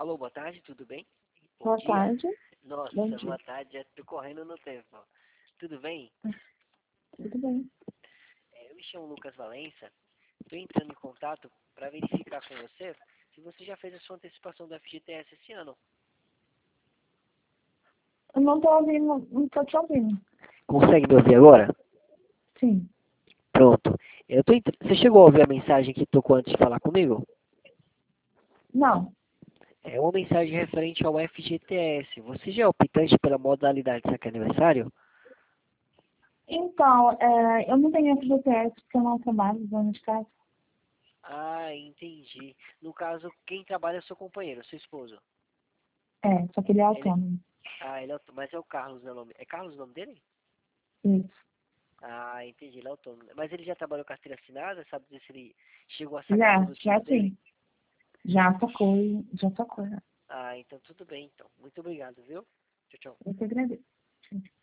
Alô, boa tarde, tudo bem? Bom Boa dia. tarde. Nossa, Bom dia. boa tarde, já tô correndo no tempo. Ó. Tudo bem? Tudo bem. Eu me chamo Lucas Valença, estou entrando em contato para verificar com você se você já fez a sua antecipação do FGTS esse ano. Eu não tô ouvindo, não tô te ouvindo. Consegue me ouvir agora? Sim. Pronto. Você chegou a ouvir a mensagem que tocou antes de falar comigo? Não. É uma mensagem referente ao FGTS. Você já é optante pela modalidade saque aniversário? Então, eu não tenho FGTS porque eu não trabalho dona de casa. Ah, entendi. No caso, quem trabalha é seu companheiro, seu esposo. Só que ele é Ele, autônomo. mas é o Carlos, não é o nome? É Carlos o nome dele? Isso. Ah, entendi, ele é autônomo. Mas ele já trabalhou carteira assinada, sabe dizer se ele chegou a sacar Já todos os títulos dele? sim. Já sacou. Ah, então tudo bem, então. Muito obrigado, viu? Tchau, tchau. Eu que agradeço.